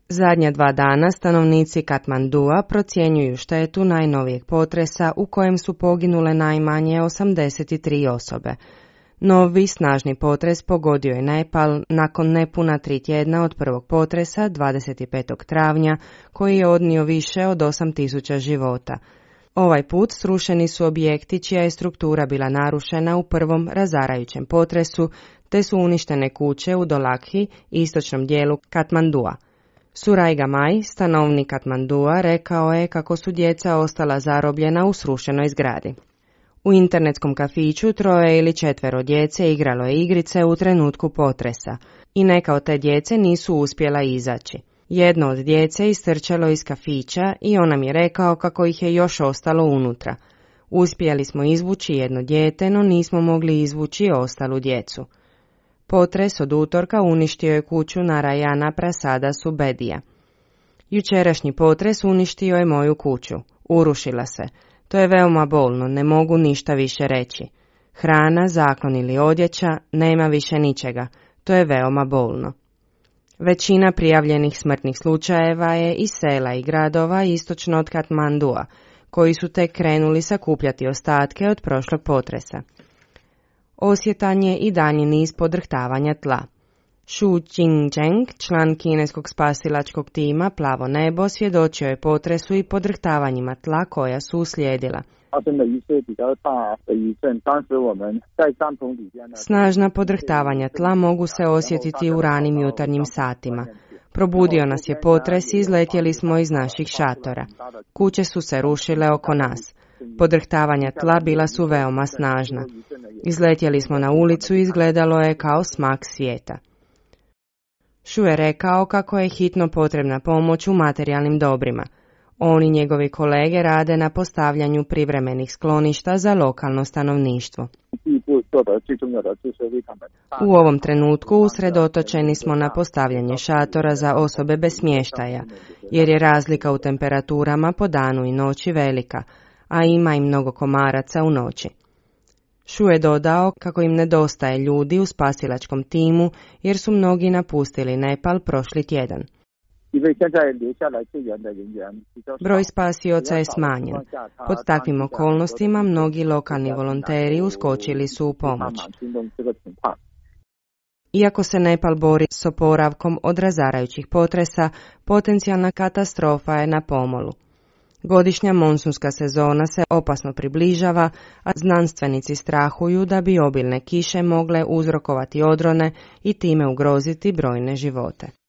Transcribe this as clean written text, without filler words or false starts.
Zadnja 2 dana stanovnici Katmandua procjenjuju štetu najnovijeg potresa u kojem su poginule najmanje 83 osobe. Novi snažni potres pogodio je Nepal nakon nepuna 3 tjedna od prvog potresa 25. travnja koji je odnio više od 8.000 života. Ovaj put srušeni su objekti čija je struktura bila narušena u prvom razarajućem potresu, te su uništene kuće u Dolakhi, istočnom dijelu Katmandua. Suraj Maj, stanovnik Katmandua, rekao je kako su djeca ostala zarobljena u srušenoj zgradi. U internetskom kafiću 3 ili 4 djece igralo je igrice u trenutku potresa i neka od te djece nisu uspjela izaći. Jedno od djece istrčalo iz kafića i on nam je rekao kako ih je još ostalo unutra. Uspjeli smo izvući jedno dijete, no nismo mogli izvući ostalu djecu. Potres od utorka uništio je kuću Narayana Prasada Subedija. Jučerašnji potres uništio je moju kuću. Urušila se. To je veoma bolno, ne mogu ništa više reći. Hrana, zaklon ili odjeća, nema više ničega. To je veoma bolno. Većina prijavljenih smrtnih slučajeva je iz sela i gradova istočno od Katmandua, koji su tek krenuli sakupljati ostatke od prošlog potresa. Osjetan je i dalji niz podrhtavanja tla. Shu Qingzheng, član kineskog spasilačkog tima Plavo nebo, svjedočio je potresu i podrhtavanjima tla koja su uslijedila. Snažna podrhtavanja tla mogu se osjetiti u ranim jutarnjim satima. Probudio nas je potres i izletjeli smo iz naših šatora. Kuće su se rušile oko nas. Podrhtavanja tla bila su veoma snažna. Izletjeli smo na ulicu i izgledalo je kao smak svijeta. Shu je rekao kako je hitno potrebna pomoć u materijalnim dobrima. On i njegovi kolege rade na postavljanju privremenih skloništa za lokalno stanovništvo. U ovom trenutku usredotočeni smo na postavljanje šatora za osobe bez smještaja, jer je razlika u temperaturama po danu i noći velika, a ima i mnogo komaraca u noći. Shu je dodao kako im nedostaje ljudi u spasilačkom timu jer su mnogi napustili Nepal prošli tjedan. Broj spasioca je smanjen. Pod takvim okolnostima mnogi lokalni volonteri uskočili su u pomoć. Iako se Nepal bori s oporavkom od razarajućih potresa, potencijalna katastrofa je na pomolu. Godišnja monsunska sezona se opasno približava, a znanstvenici strahuju da bi obilne kiše mogle uzrokovati odrone i time ugroziti brojne živote.